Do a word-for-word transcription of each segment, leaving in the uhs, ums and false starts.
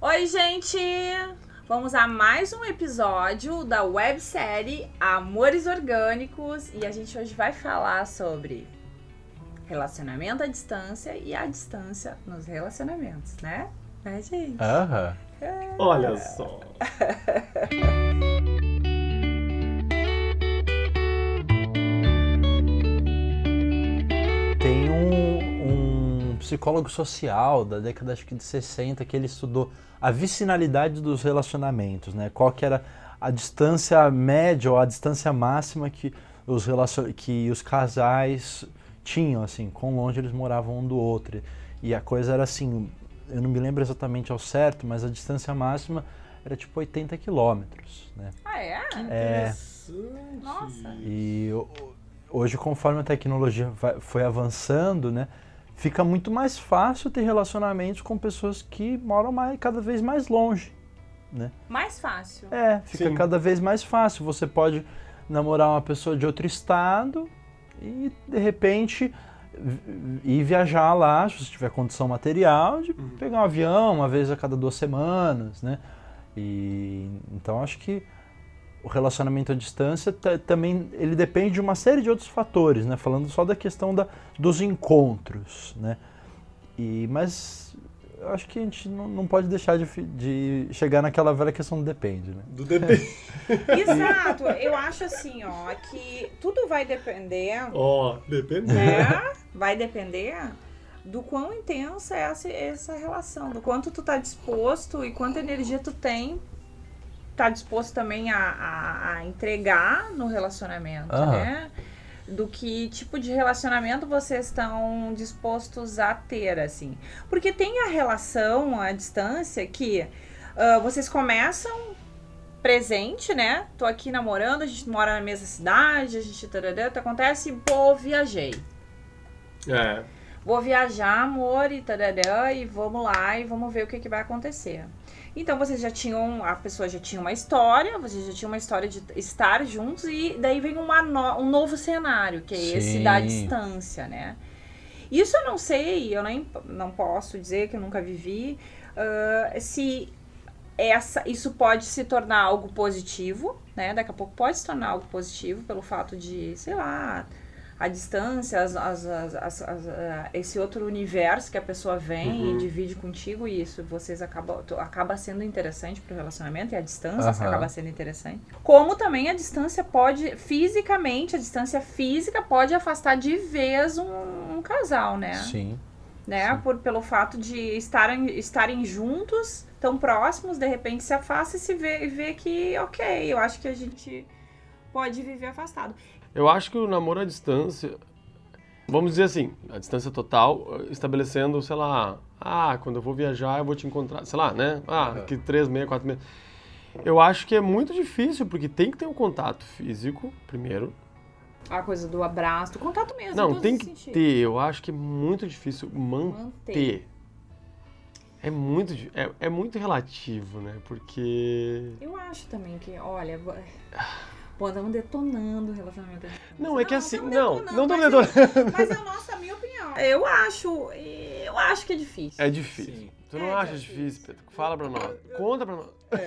Oi, gente! Vamos a mais um episódio da websérie Amores Orgânicos e a gente hoje vai falar sobre relacionamento à distância e a distância nos relacionamentos, né? Né, gente? Aham. É. Olha só. Tem um, um psicólogo social da década acho que de sessenta que ele estudou a vicinalidade dos relacionamentos, né? Qual que era a distância média ou a distância máxima que os, relacion... que os casais tinham, assim, quão longe eles moravam um do outro. E a coisa era assim, eu não me lembro exatamente ao certo, mas a distância máxima era tipo oitenta quilômetros, né? Ah, é? É. Nossa. E hoje, conforme a tecnologia vai, foi avançando, né, fica muito mais fácil ter relacionamentos com pessoas que moram mais, cada vez mais longe, né? Mais fácil. É, fica Sim. cada vez mais fácil. Você pode namorar uma pessoa de outro estado e, de repente, ir viajar lá, se você tiver condição material, de Uhum. pegar um avião uma vez a cada duas semanas, né? E, então, acho que o relacionamento à distância t- também ele depende de uma série de outros fatores, né? Falando só da questão da, dos encontros, né? E, mas eu acho que a gente não, não pode deixar de, fi- de chegar naquela velha questão do depende, né? Do depende. Exato. Eu acho assim, ó, que tudo vai depender, Ó, depende. né? Vai depender do quão intensa é essa, essa relação, do quanto tu tá disposto e quanta energia tu tem, tá disposto também a, a, a entregar no relacionamento, Aham. né? Do que tipo de relacionamento vocês estão dispostos a ter, assim. Porque tem a relação à distância que ah, vocês começam presente, né? Tô aqui namorando, a gente mora na mesma cidade, a gente... Tarará, acontece, pô, viajei. É. Vou viajar, amor, e tarará, e vamos lá, e vamos ver o que, que vai acontecer. Então, vocês já tinham, a pessoa já tinha uma história, vocês já tinham uma história de estar juntos, e daí vem uma no, um novo cenário, que é esse Sim. da distância, né? Isso eu não sei, eu nem não posso dizer que eu nunca vivi, ah, se essa, isso pode se tornar algo positivo, né? Daqui a pouco pode se tornar algo positivo pelo fato de, sei lá, a distância, as, as, as, as, as, ah, esse outro universo que a pessoa vem Uhum. e divide contigo, e isso vocês acaba, tu- acaba sendo interessante pro relacionamento, e a distância Aham. acaba sendo interessante. Como também a distância pode, fisicamente, a distância física pode afastar de vez um, um casal, né? Sim. né? Sim. Por, pelo fato de estarem, estarem juntos, tão próximos, de repente se afasta e se vê, e vê que, ok, eu acho que a gente pode viver afastado. Eu acho que o namoro à distância, vamos dizer assim, a distância total, estabelecendo, sei lá, ah, quando eu vou viajar eu vou te encontrar, sei lá, né? Ah, Uhum. que três meses, quatro meses. Eu acho que é muito difícil, porque tem que ter um contato físico, primeiro. A coisa do abraço, do contato mesmo. em Não, todos tem os que sentidos. ter, eu acho que é muito difícil manter. Manter. É muito, di- é, é muito relativo, né? Porque... Eu acho também que, olha, vo- pô, estamos detonando o relacionamento. à distância. Não, é que assim, tamo não, detonando, não tô mas detonando. eu- Mas é a nossa, a minha opinião. Eu acho, eu acho que é difícil. É difícil. Sim. Tu não É acha difícil. difícil, Pedro? Fala pra nós. Conta pra nós.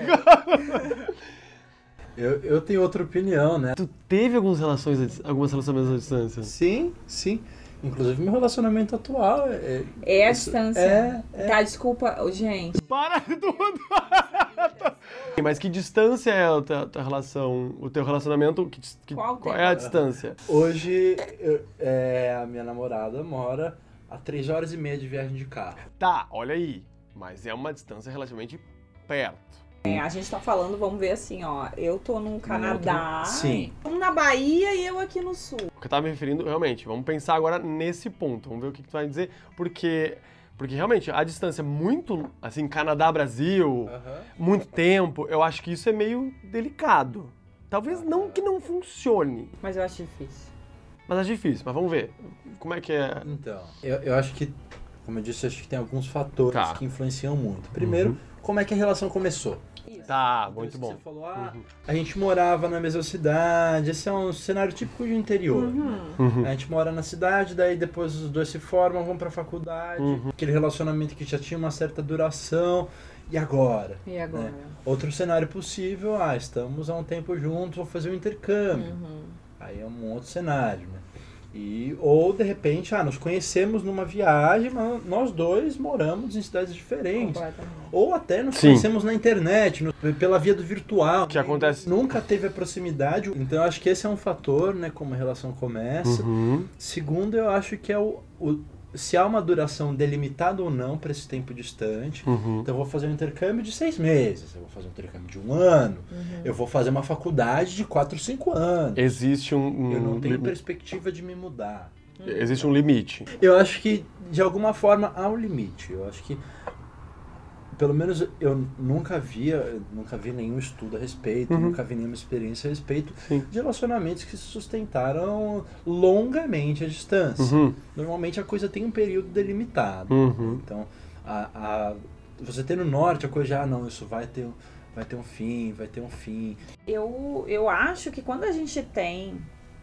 Eu, eu tenho outra opinião, né? Tu teve algumas relações, a dis- algumas relacionamentos à distância? Sim, sim. Inclusive, meu relacionamento atual é... É a isso- distância. É, é. Tá, desculpa, ô, gente. Para tudo! Mas que distância é a tua, tua relação, o teu relacionamento? Que, dis- que- Qual qual tempo? é a distância? Hoje, eu- é, a minha namorada mora a três horas e meia de viagem de carro. Tá, olha aí. Mas é uma distância relativamente perto. É, a gente tá falando, vamos ver assim, ó. Eu tô no Canadá. Sim. Um na Bahia e eu aqui no Sul. O que eu tava me referindo, realmente, vamos pensar agora nesse ponto. Vamos ver o que, que tu vai dizer. Porque, porque realmente, a distância muito, assim, Canadá-Brasil, muito tempo, eu acho que isso é meio delicado. Talvez não que não funcione, Mas eu acho difícil. mas é difícil. Mas vamos ver. Como é que é? Então, eu, eu acho que, como eu disse, acho que tem alguns fatores Tá. que influenciam muito. Primeiro, Uhum. como é que a relação começou? Isso. Tá, Então, muito isso bom. que Você falou, ah, Uhum. a gente morava na mesma cidade, esse é um cenário típico de interior. Uhum. Uhum. A gente mora na cidade, daí depois os dois se formam, vão pra faculdade, Uhum. aquele relacionamento que já tinha uma certa duração, e agora? E agora? Né? Outro cenário possível, ah, estamos há um tempo juntos, vou fazer um intercâmbio. Uhum. Aí é um outro cenário, né? E, ou, de repente, ah, nos conhecemos numa viagem, mas nós dois moramos em cidades diferentes. Ou até nos Sim. conhecemos na internet, no, pela via do virtual. Que acontece. Nunca teve a proximidade. Então, eu acho que esse é um fator, né? Como a relação começa. Uhum. Segundo, eu acho que é o... o se há uma duração delimitada ou não para esse tempo distante. Uhum. Então eu vou fazer um intercâmbio de seis meses, eu vou fazer um intercâmbio de um ano, uhum. eu vou fazer uma faculdade de quatro, cinco anos. Existe um... um eu não tenho lim... perspectiva de me mudar. Uhum. Existe um limite. Eu acho que, de alguma forma, há um limite. Eu acho que, pelo menos, eu nunca via, nunca vi nenhum estudo a respeito, uhum. nunca vi nenhuma experiência a respeito Sim. de relacionamentos que se sustentaram longamente à distância. Uhum. Normalmente a coisa tem um período delimitado. Uhum. Então, a, a, você tem no norte a coisa já, ah, não, isso vai ter, vai ter um fim, vai ter um fim. Eu, eu acho que quando a gente tem...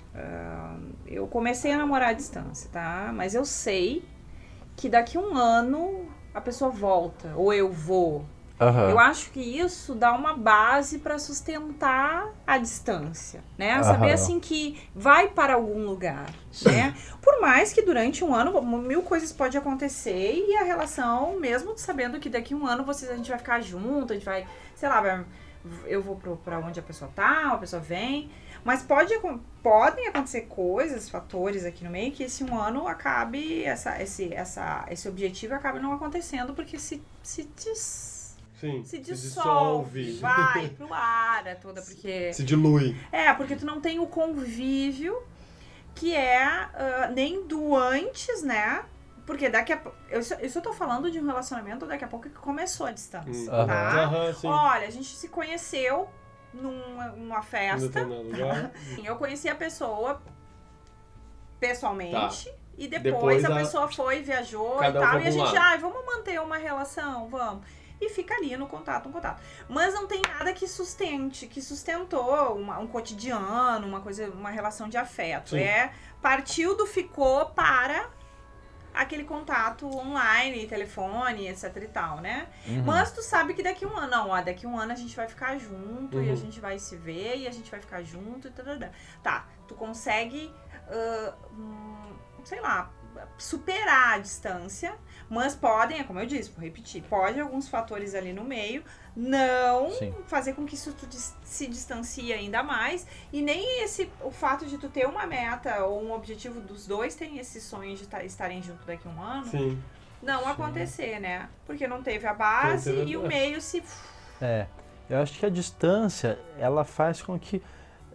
Uh, eu comecei a namorar à distância, tá? Mas eu sei que daqui a um ano a pessoa volta, ou eu vou. Uhum. Eu acho que isso dá uma base para sustentar a distância, né? Uhum. Saber assim que vai para algum lugar, né? Por mais que durante um ano mil coisas podem acontecer e a relação, mesmo sabendo que daqui a um ano vocês, a gente vai ficar junto, a gente vai, sei lá, vai, eu vou para onde a pessoa tá, a pessoa vem. Mas pode, podem acontecer coisas, fatores aqui no meio, que esse um ano acabe, essa, esse, essa, esse objetivo acabe não acontecendo, porque se, se, dis, Sim, se, se dissolve, dissolve, vai pro ar toda, porque... Se dilui. É, porque tu não tem o convívio que é uh, nem do antes, né? Porque daqui a eu, eu só tô falando de um relacionamento daqui a pouco que começou a distância, Uhum. tá? Uhum, sim. Olha, a gente se conheceu numa, numa festa. Eu conheci a pessoa pessoalmente. Tá. E depois, depois a, a pessoa foi, viajou e tal. Um e a gente, ah, vamos manter uma relação, vamos. E fica ali no contato, no contato. Mas não tem nada que sustente, que sustentou uma, um cotidiano, uma coisa, uma relação de afeto. Sim. É, partiu do ficou para aquele contato online, telefone, etc e tal, né? Uhum. Mas tu sabe que daqui a um ano, não, ó, daqui a um ano a gente vai ficar junto uhum. e a gente vai se ver e a gente vai ficar junto e tal. Tá, tu consegue, uh, hum, sei lá, superar a distância, mas podem, é como eu disse, vou repetir, pode alguns fatores ali no meio não Sim. fazer com que isso tu se distancie ainda mais, e nem esse, o fato de tu ter uma meta ou um objetivo dos dois tem esse sonho de estarem juntos daqui a um ano, Sim. não Sim. acontecer, né? Porque não teve a base teve... e o meio se... É, eu acho que a distância, ela faz com que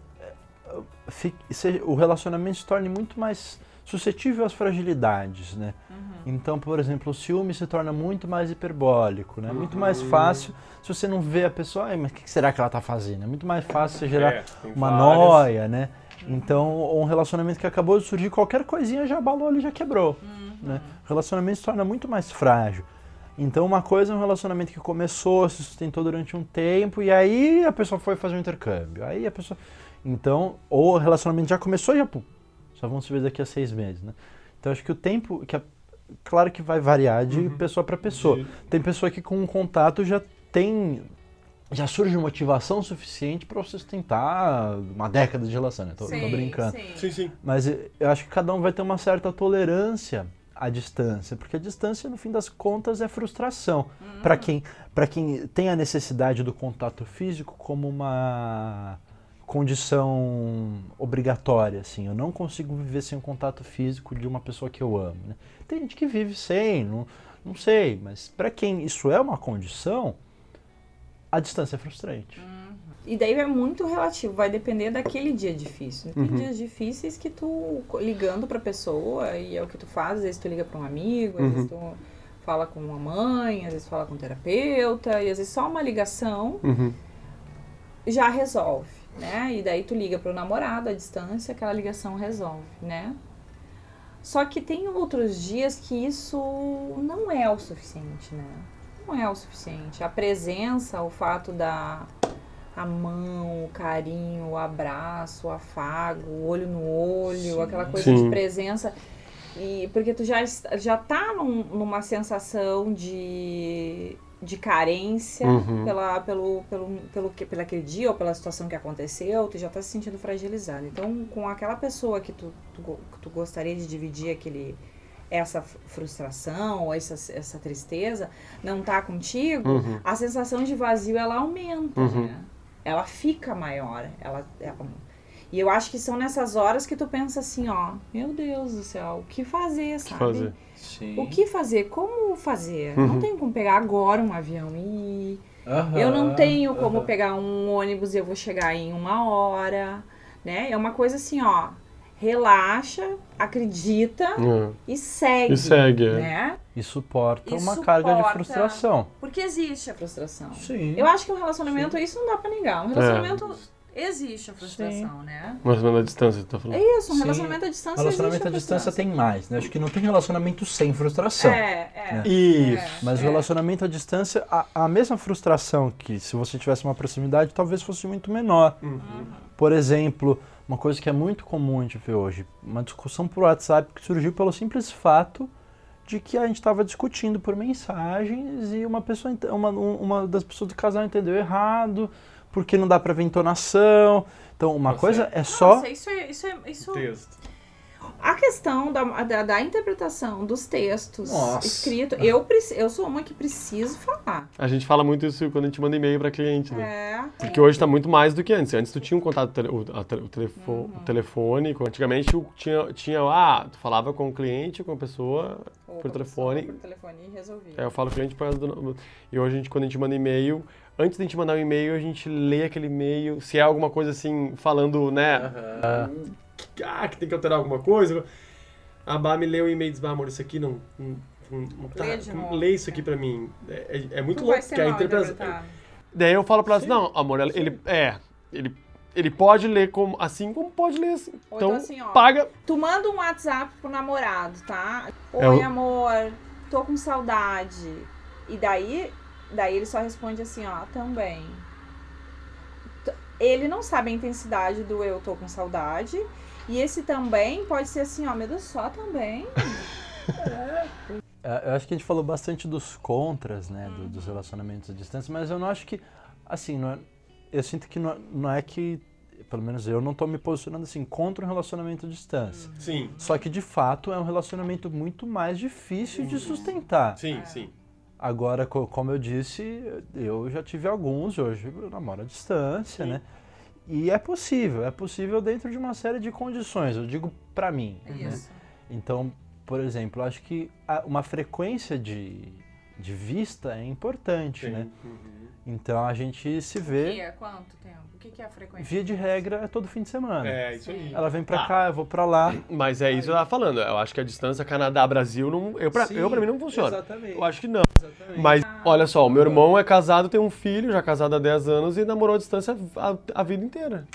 fique, seja, o relacionamento se torne muito mais suscetível às fragilidades, né? Uhum. Então, por exemplo, o ciúme se torna muito mais hiperbólico, né? Uhum. Muito mais fácil, se você não vê a pessoa, ai, mas o que será que ela tá fazendo? É muito mais fácil você gerar é, uma várias. noia, né? Uhum. Então, um relacionamento que acabou de surgir, qualquer coisinha já abalou, ele já quebrou, uhum. né? O relacionamento se torna muito mais frágil. Então, uma coisa é um relacionamento que começou, se sustentou durante um tempo, e aí a pessoa foi fazer um intercâmbio. Aí a pessoa... Então, ou o relacionamento já começou e já... Pum, só vamos se ver daqui a seis meses, né? Então, acho que o tempo... que a, claro que vai variar de uhum. pessoa para pessoa. De... Tem pessoa que com um contato já tem... Já surge motivação suficiente para sustentar uma década de relação, né? Tô, sim, tô brincando. Sim. sim, sim. Mas eu acho que cada um vai ter uma certa tolerância à distância, porque a distância, no fim das contas, é frustração. Uhum. Para quem, para quem tem a necessidade do contato físico como uma... condição obrigatória, assim, eu não consigo viver sem o contato físico de uma pessoa que eu amo, né? Tem gente que vive sem, não, não sei, mas para quem isso é uma condição, a distância é frustrante. Uhum. E daí é muito relativo, vai depender daquele dia difícil. Tem uhum. dias difíceis que tu, ligando pra pessoa, e é o que tu faz, às vezes tu liga pra um amigo, às uhum. vezes tu fala com uma mãe, às vezes fala com um terapeuta, e às vezes só uma ligação uhum. já resolve. Né? E daí tu liga pro namorado à distância, aquela ligação resolve, né? Só que tem outros dias que isso não é o suficiente, né? Não é o suficiente. A presença, o fato da a mão, o carinho, o abraço, o afago, o olho no olho, sim, aquela coisa sim. de presença. E porque tu já, já tá num, numa sensação de de carência Uhum. pela, pelo, pelo, pelo, que- pelo aquele dia ou pela situação que aconteceu, tu já tá se sentindo fragilizado. Então, com aquela pessoa que tu, tu, go- que tu gostaria de dividir aquele, essa f- frustração ou essa, essa tristeza, não tá contigo, Uhum. a sensação de vazio, ela aumenta, Uhum. né? Ela fica maior. Ela, ela- E eu acho que são nessas horas que tu pensa assim, ó, meu Deus do céu, o que fazer, sabe? fazer? Sim. O que fazer? Como fazer? Uhum. Não tenho como pegar agora um avião e ir. Aham, Eu não tenho como aham. pegar um ônibus e eu vou chegar em uma hora, né? É uma coisa assim, ó, relaxa, acredita É. e segue, E segue, é. né? E suporta E uma carga de suporta. frustração. Porque existe a frustração. Sim. Eu acho que um relacionamento, isso não dá pra negar. Um relacionamento, existe a frustração, Sim. né? Mas na distância, você tá falando? É isso, um Sim. relacionamento à distância Relacionamento à existe a distância frustração. tem mais, né? Acho que não tem relacionamento sem frustração. É, é. Isso. É. Mas o relacionamento à distância, a, a mesma frustração que se você tivesse uma proximidade, talvez fosse muito menor. Uhum. Por exemplo, uma coisa que é muito comum a gente ver hoje, uma discussão por WhatsApp que surgiu pelo simples fato de que a gente estava discutindo por mensagens e uma pessoa, ent- uma, um- uma das pessoas do casal entendeu errado, porque não dá para ver entonação. Então, uma Tá coisa certo. é só... Nossa, isso é, isso é, isso Texto. A questão da, da, da interpretação dos textos Nossa. escritos, eu, preci- eu sou uma que preciso falar. A gente fala muito isso quando a gente manda e-mail pra cliente, né? É. Porque hoje tá muito mais do que antes. Antes tu tinha um contato, tele- o, a tele- o telefo- o telefone. Antigamente tu tinha, tinha, ah, tu falava com o cliente, com a pessoa, Ou por com a telefone. pessoa, Por telefone e resolvi. Aí eu falo cliente por causa do... E hoje, a gente, quando a gente manda e-mail, antes da gente mandar um e-mail, a gente lê aquele e-mail. Se é alguma coisa assim, falando, né? Ah, que tem que alterar alguma coisa. A Bá me leu o e-mail e diz, bah, amor, isso aqui não... não, não, não tá, Lê de como- novo. lê isso aqui pra mim. É, é- é muito Tu louco, vai ser porque a mal interpretação... interpretado. Daí eu falo pra ela assim, não, amor, ela- ele... É, ele... Ele pode ler como, assim como pode ler assim. Ou Então, então assim, ó, paga... Tu manda um WhatsApp pro namorado, tá? É Oi, o- amor, tô com saudade. E daí, daí ele só responde assim, ó, também. T- Ele não sabe a intensidade do eu tô com saudade. E esse também pode ser assim, ó, meu Deus, só também. É, eu acho que a gente falou bastante dos contras, né, do- dos relacionamentos à distância, mas eu não acho que, assim, não é- eu sinto que não, é- não é que, pelo menos eu não estou me posicionando assim contra um relacionamento à distância. Sim, Só que de fato é um relacionamento muito mais difícil de sustentar. sim, sim. Agora, co- como eu disse, eu já tive alguns, hoje eu namoro à distância, Sim. né? E é possível, é possível dentro de uma série de condições, eu digo pra mim. né? Isso. Então, por exemplo, eu acho que a- uma frequência de, de vista é importante, né? Uhum. Então a gente se O que vê, é? Quanto tempo? O que que é a frequência? via de regra, é todo fim de semana. É, isso aí. Ela vem pra Tá. cá, eu vou pra lá. Mas é isso que eu tava falando. Eu acho que a distância Canadá-Brasil, não, eu, pra, Sim, eu, pra mim, não funciona. Exatamente. Eu acho que não. Exatamente. Mas, olha só, o meu irmão é casado, tem um filho, já casado há dez anos e namorou à distância a, a vida inteira.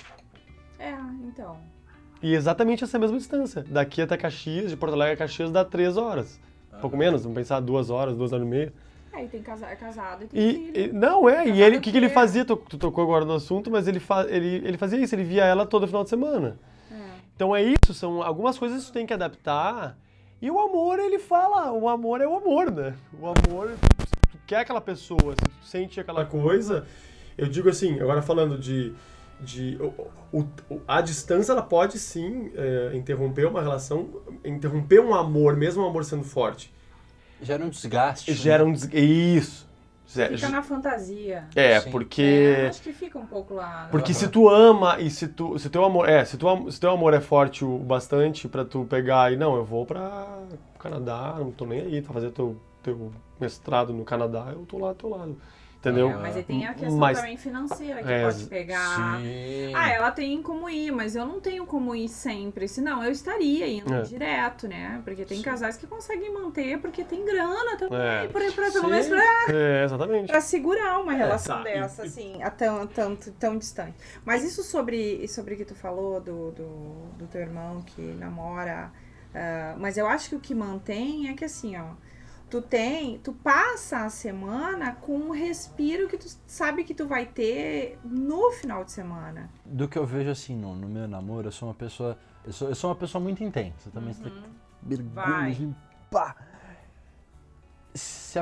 É, então. E exatamente essa mesma distância. Daqui até Caxias, de Porto Alegre a Caxias, dá três horas. Um pouco menos, vamos pensar duas horas, duas horas e meia. Aí tem casa, é casado e tem E, filho. e- não, é, e Casado ele, o que, que ele porque- fazia? Tu, tu tocou agora no assunto, mas ele, fa, ele, ele fazia isso, ele via ela todo final de semana. É. Então é isso, são algumas coisas que tu tem que adaptar. E o amor, ele fala, o amor é o amor, né? O amor, se tu quer aquela pessoa, se tu sente aquela coisa, eu digo assim, agora falando de... de o, o- o- a distância, ela pode sim é, interromper uma relação, interromper um amor, mesmo um amor sendo forte. Gera um desgaste. Gera um... des- Isso. Ge- Fica na fantasia. É, Sim. porque... É, acho que fica um pouco lá. Porque Aham. se tu ama e se tu, se teu amor, é, se tu, am- se teu amor é forte o bastante pra tu pegar e não, eu vou pra Canadá, não tô nem aí, pra fazer teu, teu mestrado no Canadá, eu tô lá do teu lado. Entendeu? É, mas aí tem a questão Mas- também financeira que É, pode pegar. Sim. Ah, ela tem como ir, mas eu não tenho como ir sempre. Senão eu estaria indo É. direto, né? Porque tem casais que conseguem manter porque tem grana também. É. Pra, pra, pelo Sim. menos pra, É, exatamente. pra segurar uma relação tá. dessa, E- e- assim, a tão, tão, tão distante. Mas isso sobre, sobre o que tu falou do, do, do teu irmão que namora. ah, mas eu acho que o que mantém é que assim, ó. Tu tem, tu passa a semana com um respiro que tu sabe que tu vai ter no final de semana. Do que eu vejo assim no, no meu namoro, eu sou uma pessoa. Eu sou, eu sou uma pessoa muito intensa também. Você tem que mergulho, Vai. assim, pá. Se a,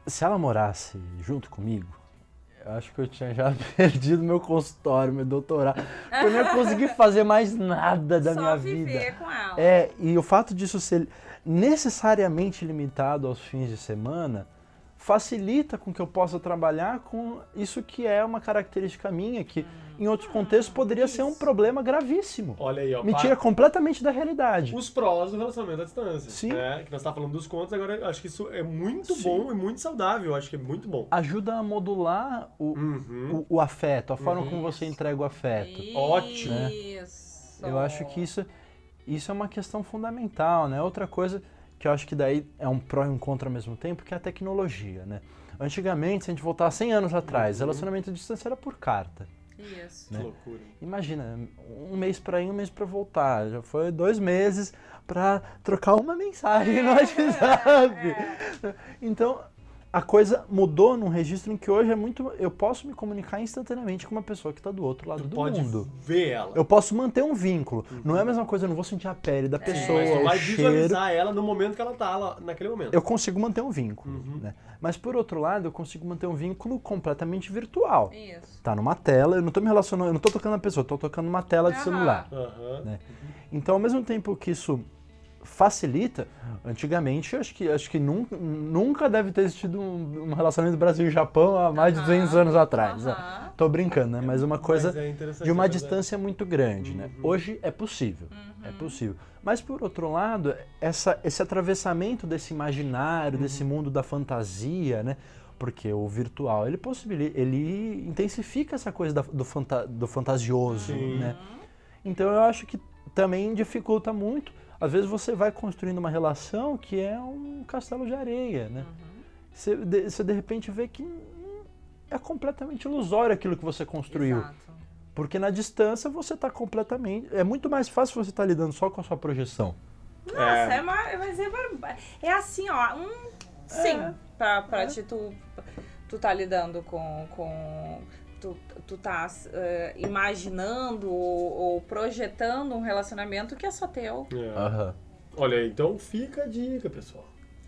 se ela morasse junto comigo, eu acho que eu tinha já perdido meu consultório, meu doutorado. Eu não ia conseguir fazer mais nada da Só minha viver vida. com ela. É, e o fato disso ser necessariamente limitado aos fins de semana facilita com que eu possa trabalhar com isso que é uma característica minha, que em outros contextos poderia isso. ser um problema gravíssimo. Olha aí, ó. Me pá, tira completamente da realidade. os prós do relacionamento à distância. Sim. Né? Que nós estávamos falando dos contos, agora eu acho que isso é muito Sim. bom e muito saudável. Eu acho que é muito bom. Ajuda a modular o, Uhum. o, o afeto, a forma Uhum. como você entrega o afeto. Ótimo. Isso. Eu acho que isso, isso é uma questão fundamental, né? Outra coisa que eu acho que daí é um pró e um contra ao mesmo tempo, que é a tecnologia, né? Antigamente, se a gente voltar cem anos atrás, Uhum. relacionamento à distância era por carta. Isso. Né? Que loucura. Imagina, um mês pra ir, um mês pra voltar. Já foi dois meses pra trocar uma mensagem no WhatsApp. É. Então, a coisa mudou num registro em que hoje é muito... Eu posso me comunicar instantaneamente com uma pessoa que está do outro lado Tu do pode mundo. ver ela. Eu posso manter um vínculo. Não é a mesma coisa, eu não vou sentir a pele da pessoa, Mas tu o vai cheiro. visualizar ela no momento que ela tá lá, naquele momento. Eu consigo manter um vínculo. Uhum. Né? Mas, por outro lado, eu consigo manter um vínculo completamente virtual. Isso. Tá numa tela, eu não tô me relacionando, eu não tô tocando na pessoa, eu tô tocando numa tela de Aham. celular. Aham. Né? Então, ao mesmo tempo que isso facilita, antigamente, eu acho que, acho que nunca, nunca deve ter existido um, um relacionamento Brasil e Japão há mais de Aham. duzentos anos atrás. Aham. Tô brincando, né? Mas uma coisa Mas é interessante, de uma é verdade. distância muito grande, né? Uhum. Hoje é possível, Uhum. é possível. Mas, por outro lado, essa, esse atravessamento desse imaginário, desse mundo da fantasia, né? Porque o virtual, ele possibilita, ele intensifica essa coisa da- do, fanta- do fantasioso, Sim. né? Então eu acho que também dificulta muito. Às vezes você vai construindo uma relação que é um castelo de areia, né? Você, de, você de repente vê que hum, é completamente ilusório aquilo que você construiu. Exato. Porque na distância você está completamente... É muito mais fácil você estar lidando só com a sua projeção. Nossa, é, mar- mas é, barba- é assim, ó, um sim, É. pra, pra ti, tu, tu tá lidando com, com tu, tu tá eh, imaginando ou, ou projetando um relacionamento que é só teu. É. Aham. Olha, então fica a dica, pessoal.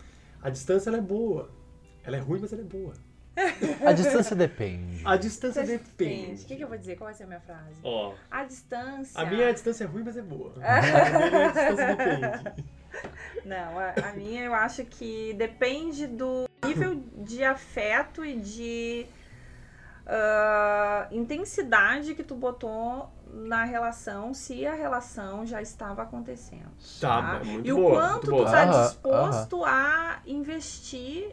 A distância ela é boa. Ela é ruim, mas ela é boa. A distância depende. A distância O depende. que, que eu vou dizer? Qual vai ser a minha frase? Ó, A distância. a minha distância é ruim, mas é boa. A minha distância depende. Não, a, a minha eu acho que depende do nível de afeto e de ah, intensidade que tu botou na relação, se a relação já estava acontecendo. Tá, Tá? muito E o boa, quanto muito tu boa. tá Aham, disposto a investir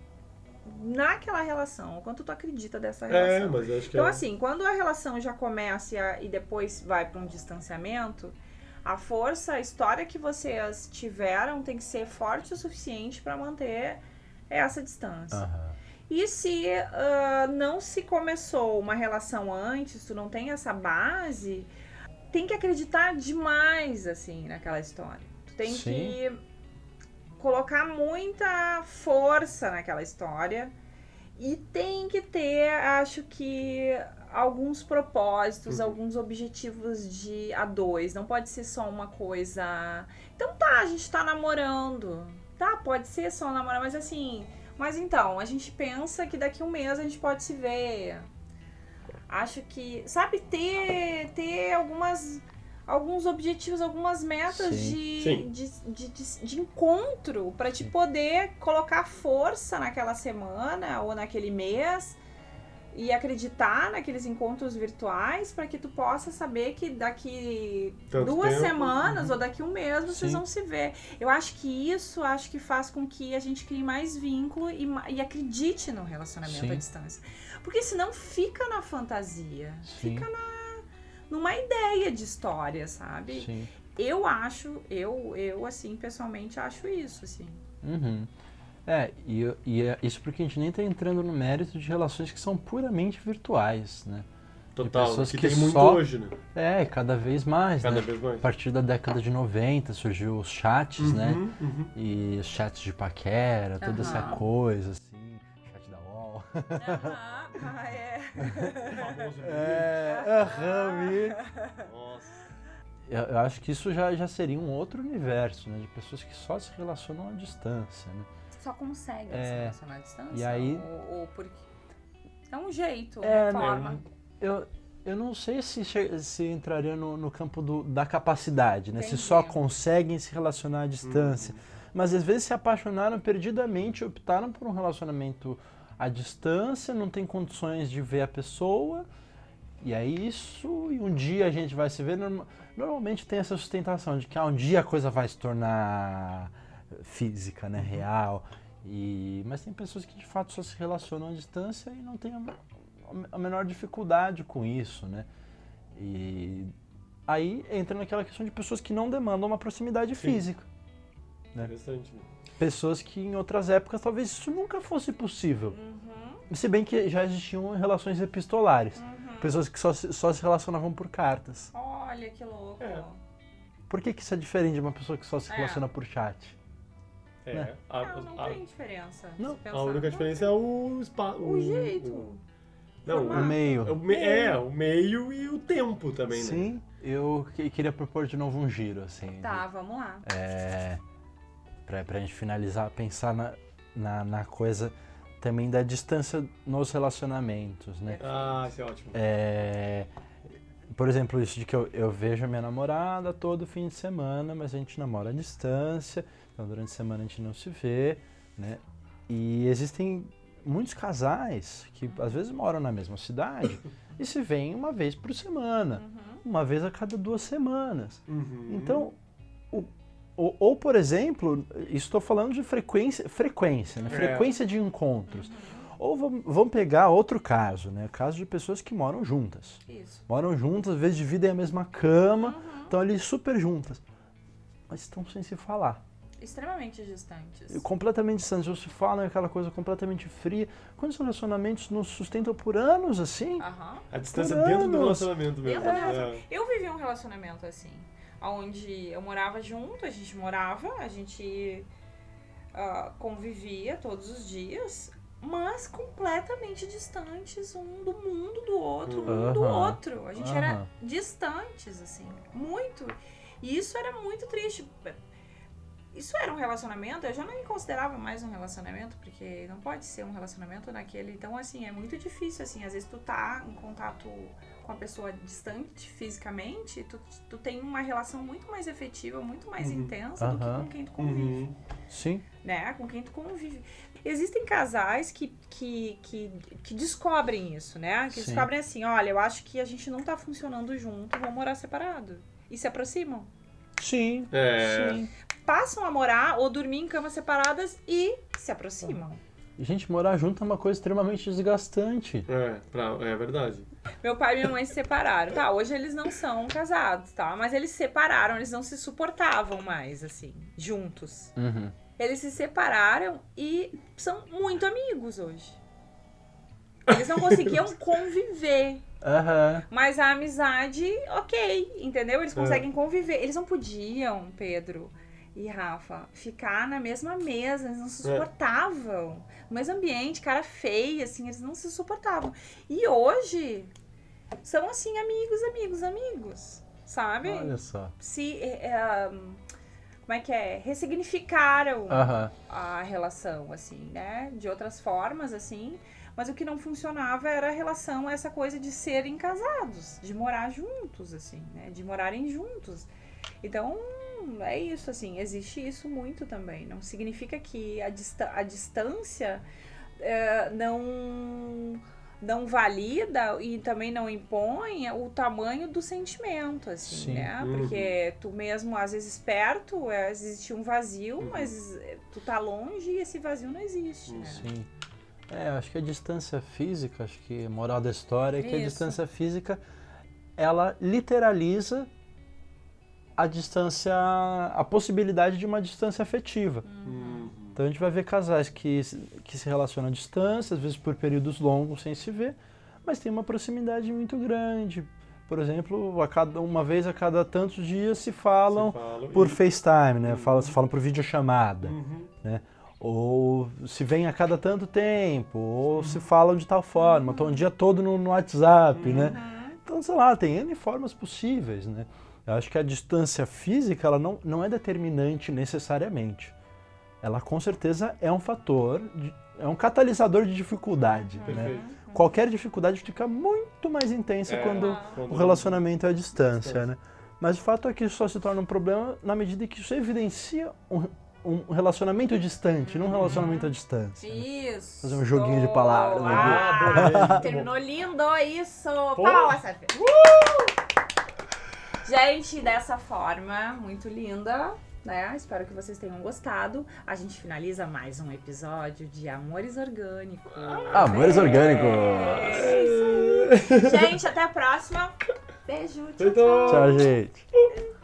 naquela relação, o quanto tu acredita dessa É, relação. mas acho que Então, é... assim, quando a relação já começa e a- e depois vai para um distanciamento, a força, a história que vocês tiveram tem que ser forte o suficiente para manter essa distância. Aham. E se ah, não se começou uma relação antes, tu não tem essa base, tem que acreditar demais, assim, naquela história. Tu tem Sim. que colocar muita força naquela história e tem que ter, acho que, alguns propósitos, Uhum. alguns objetivos de a dois. Não pode ser só uma coisa... Então tá, a gente tá namorando. Tá, pode ser só namorar, mas assim... Mas então, a gente pensa que daqui a um mês a gente pode se ver. Acho que, sabe, ter, ter algumas, alguns objetivos, algumas metas Sim. de, Sim. de, de, de, de encontro para te poder colocar força naquela semana ou naquele mês e acreditar naqueles encontros virtuais para que tu possa saber que daqui Tanto duas tempo. semanas ou daqui um mês vocês Sim. vão se ver. Eu acho que isso acho que faz com que a gente crie mais vínculo e, ma- e acredite no relacionamento Sim. à distância. Porque senão fica na fantasia, Sim. fica na, numa ideia de história, sabe? Sim. Eu acho, eu, eu assim, pessoalmente acho isso, assim. Uhum. É, e, eu- e é isso porque a gente nem tá entrando no mérito de relações que são puramente virtuais, né? Total, pessoas que, que tem muito só- hoje, né? É, cada vez mais, Cada né? vez mais. A partir da década de noventa surgiu os chats, né? Uhum, uhum. E os chats de paquera, toda essa Aham. coisa, assim, chat da U O L. Aham, ah, é. Famoso É, aham, vi. Nossa. Eu, eu acho que isso já, já seria um outro universo, né? De pessoas que só se relacionam à distância, né? só conseguem É, se relacionar à distância? e aí- Ou, ou porque... É um jeito, É, uma né, forma. Eu, eu não sei se, che- se entraria no, no campo do- da capacidade, né? Se Entendi. só conseguem se relacionar à distância. Mas às vezes se apaixonaram perdidamente, optaram por um relacionamento à distância, não tem condições de ver a pessoa. E é isso, e um dia a gente vai se ver. Norma- Normalmente tem essa sustentação de que ah, um dia a coisa vai se tornar física, né? Real. E, mas tem pessoas que de fato só se relacionam à distância e não tem a, a menor dificuldade com isso, né? E aí entra naquela questão de pessoas que não demandam uma proximidade Sim. física. Né? Interessante, né? Pessoas que em outras épocas talvez isso nunca fosse possível. Uhum, Se bem que já existiam relações epistolares. uhum. Pessoas que só, se- só se relacionavam por cartas. Olha que louco. É. Por que, que isso é diferente de uma pessoa que só se É. relaciona por chat? É, Né? a, Não, não a- tem diferença. Não. se a pensar. única diferença é o espaço. O jeito. o- Não, Formato. O meio. o, me- é, o meio e o tempo também, né? Sim, eu que- queria propor de novo um giro, assim. Tá, vamos lá. É, pra, pra gente finalizar, pensar na, na, na coisa também da distância nos relacionamentos, né? Ah, isso é ótimo. É, por exemplo, isso de que eu, eu vejo a minha namorada todo fim de semana, mas a gente namora à distância, então durante a semana a gente não se vê, né? E existem muitos casais que às vezes moram na mesma cidade e se veem uma vez por semana, uma vez a cada duas semanas. Uhum. Então, o- ou, ou, por exemplo, estou falando de frequência, frequência, né? É. Frequência de encontros. Ou vamos, vamos pegar outro caso, né? O caso de pessoas que moram juntas. Isso. Moram juntas, às vezes dividem a mesma cama, estão ali super juntas, mas estão sem se falar. Extremamente distantes. E completamente distantes, ou se falam é aquela coisa completamente fria. Quantos relacionamentos nos sustentam por anos assim? Aham. A distância Por dentro do anos. relacionamento mesmo. Dentro do É. relacionamento. Eu vivi um relacionamento assim, onde eu morava junto, a gente morava, a gente ah, convivia todos os dias, mas completamente distantes um do mundo do outro, um do Aham. outro. A gente era Aham. distantes, assim, muito. E isso era muito triste. Isso era um relacionamento, eu já não me considerava mais um relacionamento, porque não pode ser um relacionamento naquele. Então, assim, é muito difícil, assim, às vezes tu tá em contato com a pessoa distante fisicamente, tu, tu tem uma relação muito mais efetiva, muito mais Uhum. intensa do que Aham. com quem tu convive, Uhum. Sim. né? Com quem tu convive. Existem casais que, que, que, que descobrem isso, né? Que Sim. descobrem assim, olha, eu acho que a gente não tá funcionando junto, vamos morar separado. E se aproximam. Sim. É. Sim. Passam a morar ou dormir em camas separadas e se aproximam. E, gente, morar junto é uma coisa extremamente desgastante. É, pra- é verdade. Meu pai e minha mãe se separaram. Tá, hoje eles não são casados, tá? Mas eles se separaram, eles não se suportavam mais, assim, juntos. Uhum. Eles se separaram e são muito amigos hoje. Eles não conseguiam conviver. Aham. Mas a amizade, ok, entendeu? Eles É. conseguem conviver. Eles não podiam, Pedro e Rafa, ficar na mesma mesa, eles não se É. suportavam. No mesmo ambiente, cara feia, assim, eles não se suportavam. E hoje, são assim, amigos, amigos, amigos, sabe? Olha só. Se, é, é, como é que é? Ressignificaram Aham. a relação, assim, né? De outras formas, assim. Mas o que não funcionava era a relação, essa coisa de serem casados, de morar juntos, assim, né? De morarem juntos. Então, é isso, assim, existe isso muito também. Não significa que a, dista a distância é, não, não valida e também não impõe o tamanho do sentimento, assim, Sim. né? Uhum. Porque tu mesmo, às vezes, perto, é, existe um vazio, Uhum. mas tu tá longe e esse vazio não existe, né? Sim. É, eu acho que a distância física, acho que a moral da história é que a Isso. distância física, ela literaliza a distância, a possibilidade de uma distância afetiva. Uhum. Então a gente vai ver casais que, se- que se relacionam à distância, às vezes por períodos longos sem se ver, mas tem uma proximidade muito grande. Por exemplo, a cada, uma vez a cada tantos dias se falam Se fala por e- FaceTime, né? Falam, se falam por videochamada. Uhum. Né? Ou se vem a cada tanto tempo, ou se falam de tal forma, estão o dia todo no, no WhatsApp, né? Então, sei lá, tem N formas possíveis, né? Eu acho que a distância física, ela não, não é determinante necessariamente. ela com certeza é um fator, de, é um catalisador de dificuldade, Perfeito. né? Qualquer dificuldade fica muito mais intensa É, quando quando- o relacionamento é à distância, né? Mas o fato é que isso só se torna um problema na medida que isso evidencia um, um relacionamento distante, não um relacionamento à distância. né? Isso. Fazer um joguinho de palavras aqui. Ah, Adorei. terminou lindo isso. Pô. Palmas, Sérgio. Gente, dessa forma, muito linda, né? Espero que vocês tenham gostado. A gente finaliza mais um episódio de Amores Orgânicos. Amores orgânicos! É isso aí. Gente, até a próxima. Beijo. Tchau, Feito. tchau. Tchau, gente!